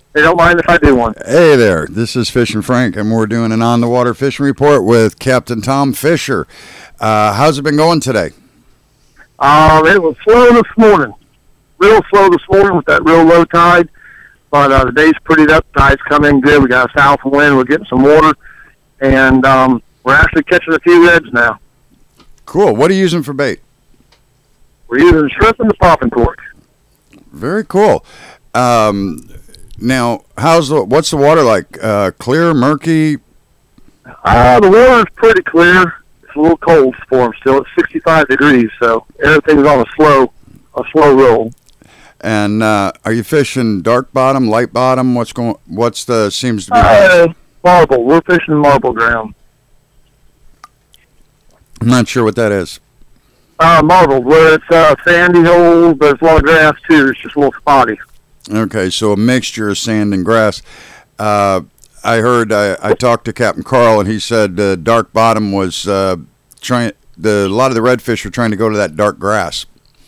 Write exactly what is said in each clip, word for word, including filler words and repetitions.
They don't mind if I do one. Hey there, this is Fishing Frank, and we're doing an on-the-water fishing report with Captain Tom Fisher. Uh, how's it been going today? Um, it was slow this morning. Real slow this morning with that real low tide. But uh, the day's prettied up. Tide's come in good. We got a south wind. We're getting some water. And um, we're actually catching a few reds now. Cool. What are you using for bait? We're using shrimp and the popping cork. Very cool. Um, now, how's the what's the water like? Uh, clear, murky? Uh, the water's pretty clear. It's a little cold for them still. It's sixty-five degrees, so everything's on a slow, a slow roll. And uh, are you fishing dark bottom, light bottom? What's going? What's the seems to be? Uh, marble. We're fishing marble ground. I'm not sure what that is. Uh, marble, where it's uh, sandy holes, but it's a lot of grass too. It's just a little spotty. Okay, so a mixture of sand and grass. Uh, I heard I, I talked to Captain Carl, and he said uh, dark bottom was uh, trying. The a lot of the redfish are trying to go to that dark grass.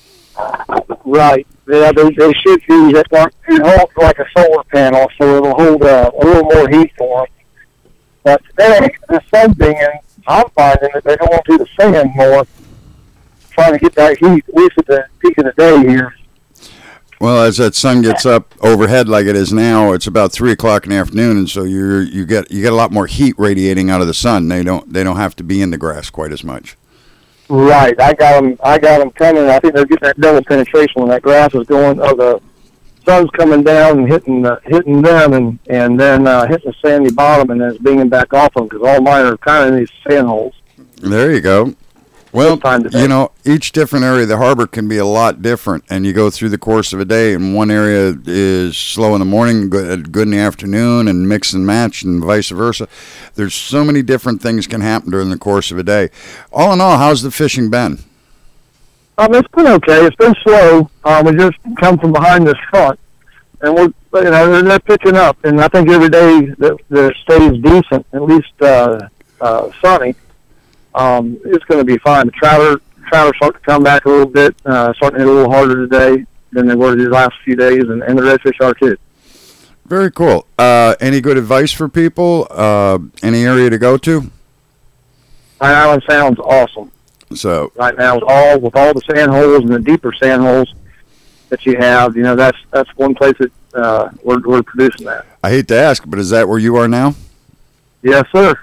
Right. Yeah, they, they should use it like, like a solar panel, so it'll hold uh, a little more heat for them. But today, the sun being, I'm finding that they don't want to do the sand more, trying to get that heat, at least at the peak of the day here. Well, as that sun gets up overhead like it is now, it's about three o'clock in the afternoon, and so you you get you get a lot more heat radiating out of the sun. They don't they don't have to be in the grass quite as much. Right, I got them. I got them coming. I think they're getting that double penetration when that grass is going. Oh, the sun's coming down and hitting the, hitting them, and and then uh, hitting the sandy bottom, and then it's binging back off them because all mine are kind of in these sand holes. There you go. Well, you know, each different area of the harbor can be a lot different, and you go through the course of a day, and one area is slow in the morning, good, good in the afternoon, and mix and match, and vice versa. There's so many different things can happen during the course of a day. All in all, how's the fishing been? Um, it's been okay. It's been slow. Um, we just come from behind this front, and we're, you know, they're picking up, and I think every day that, that stays decent, at least uh, uh, sunny. Um, it's going to be fine. The trouter, trouter start to come back a little bit, uh, starting to hit a little harder today than they were these last few days, and, and the redfish are too. Very cool. Uh, any good advice for people? Uh, any area to go to? Pine Island sounds awesome. So right now, with all with all the sand holes and the deeper sand holes that you have, you know, that's that's one place that uh, we're we're producing that. I hate to ask, but is that where you are now? Yes, sir.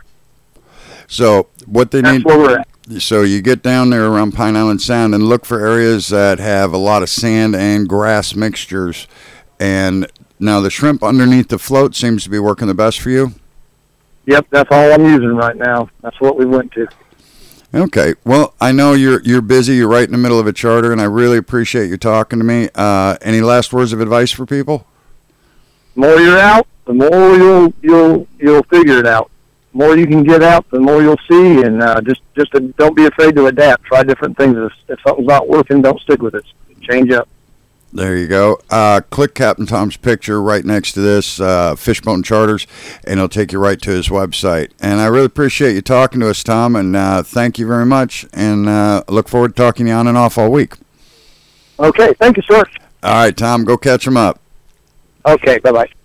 So what they That's need, where we're at. So you get down there around Pine Island Sound and look for areas that have a lot of sand and grass mixtures. And now the shrimp underneath the float seems to be working the best for you. Yep, that's all I'm using right now. That's what we went to. Okay. Well, I know you're you're busy. You're right in the middle of a charter, and I really appreciate you talking to me. Uh, any last words of advice for people? The more you're out, the more you'll you'll you'll figure it out. The more you can get out, the more you'll see, and uh, just just uh, don't be afraid to adapt. Try different things. If, if something's not working, don't stick with it. Change up. There you go. Uh, click Captain Tom's picture right next to this, uh, Fishbone Charters, and it'll take you right to his website. And I really appreciate you talking to us, Tom, and uh, thank you very much. And uh, look forward to talking to you on and off all week. Okay, thank you, sir. All right, Tom, go catch them up. Okay, bye-bye.